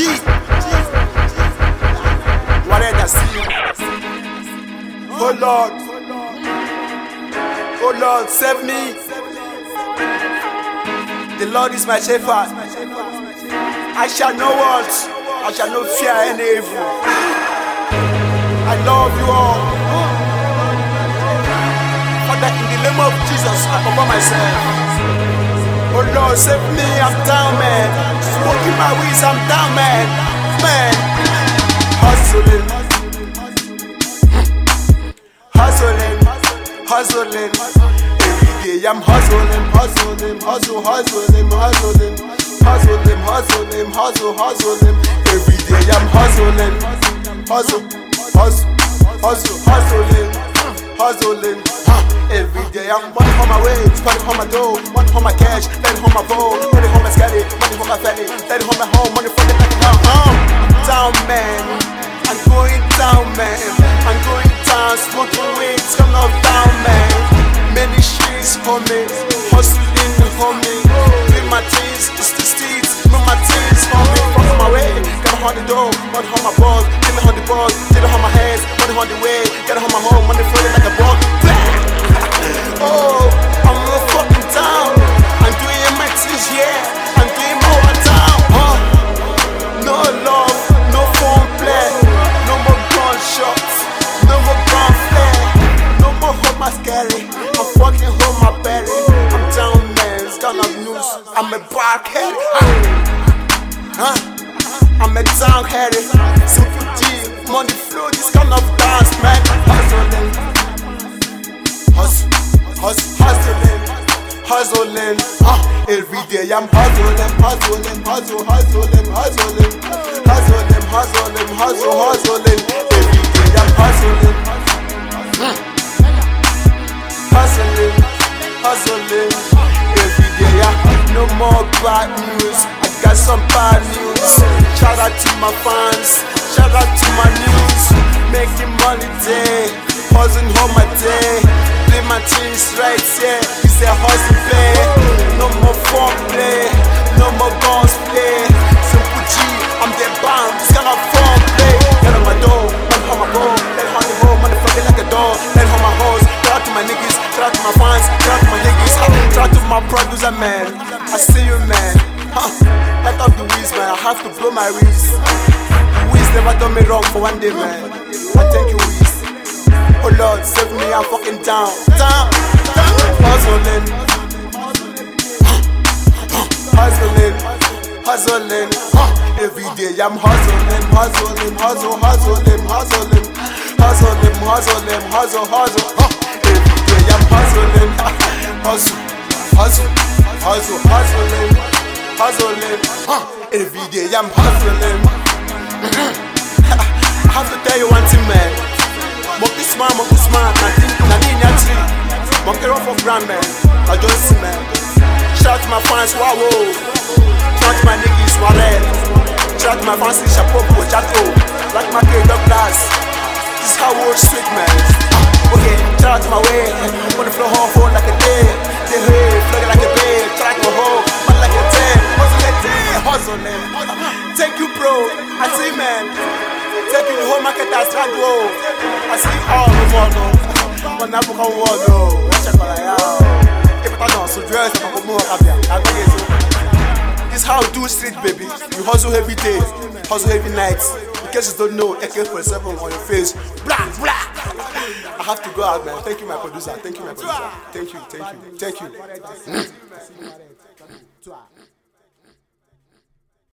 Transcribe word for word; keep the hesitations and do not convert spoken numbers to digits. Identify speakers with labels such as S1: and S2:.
S1: G. What I see? Oh Lord, oh Lord, save me. The Lord is my shepherd. I shall not want. I shall not fear any evil. I love you all. Father, in the name of Jesus, I cover myself. Oh Lord, save me. I'm down, man. Smoking my weeds, I'm down, man. Man, hustling, hustling, hustling. Every day I'm hustling, hustling, hustle, hustling, hustling, hustling, hustling, hustle, hustling. Every day I'm hustling, hustle, hustle, hustle, hustling, hustling. Every day I'm money on my way, money on my dough, money on my cash, money on my phone, money on my scatty, money on my fatty, money on my home, money for the back down. Um, down man, I'm going down man, I'm going down, smoking weed, it's coming up down man. Many streets for me, hustling for me, doing my things, it's the streets, doing my things for me. From my way, got a hundred dough, money on my balls, give me hundred balls, get it on my hands, money on the way, get it on my home, money floating like a ball. Oh, I'm not fucking down. I'm doing my things, yeah. I'm doing my one down. Huh? No love, no phone play, no more gunshots, no more gun flare, no more home my scary. I'm fucking home my belly. I'm down, man. It's kind of news. I'm a barkhead. Huh? I'm a down headed. Simple G, money flow. This kind of dance, man. Hustling. Hustle, hustle, hustling, hustling, uh, every day I'm hustling, hustling, hustle, hustling, hustling, hustling, hustling, hustle, hustling, every day I'm hustling, hustling, hustling, every day I no more bad news, I got some bad news, shout out to my fans, shout out to my news, making money day, hustling home my day. Play my things right, yeah. It's a hustle play. No more fun play. No more guns play. Simple G, I'm the bomb. This kind of fun play. Get on my door, money on my ball. Let honey roll, money fucking like a dog. Let on my hoes. Shout out to my niggas. Shout out to my fans. Shout out to my niggas. Shout out to my producer, man. I see you, man. Huh. Let off the wheels, man. I have to blow my wheels. The wheels never done me wrong for one day, man. I thank you, wheels. Oh Lord, save me, I'm fucking down, down, down. Hustling, hustling, hustling. Every day I'm hustling, hustling, hustle, hustling, hustling, hustling, hustling, hustle, hustle. Every day I'm hustling, hustle, hustle, hustle, hustling, hustling. Every day I'm hustling. I have to tell you one thing, man. Monkey smart, monkey smart, nothing, nothing, monkey off of grand, man. I don't see, man. Shout out to my fans, wow, shout out to my niggas, warren. Shout out to my fans, chapeau, chateau. Like my kid, dog glass. This is how we sweet, man. Okay, shout out to my way. On the floor, home, phone like a day. They hey, floating like a babe. Track my home, man like a ten. Hustle like day, hustling. Thank you, bro. I see, man. Taking the whole market as I go. I see all the world. When I book on world, watch out for that. If I don't, so dress, I'm going to move up. This is how I do street, baby. You hustle every day, hustle every night. In case you don't know, A K forty-seven on your face. Blah, blah. I have to go out, man. Thank you, my producer. Thank you, my producer. Thank you, thank you, thank you.